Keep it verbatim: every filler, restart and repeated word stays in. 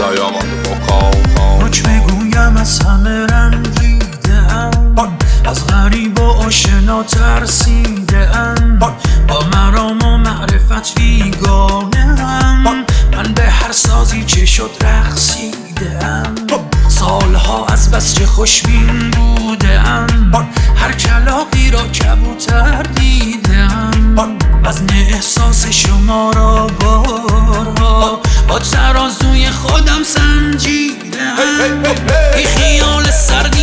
روچ بگویم از همه رنجیده‌ام، از غریب و آشنا ترسیده‌ام، با مرام و معرفت بیگانه‌ام، من به هر سازی چه شد رقصیده‌ام، سالها از بس چه خوشبین بوده‌ام، هر کلاغی را کبوتر دیده‌ام، وزن احساس شما را بارها با ترازوی خودم سنجیده‌ام. ای خیال سرد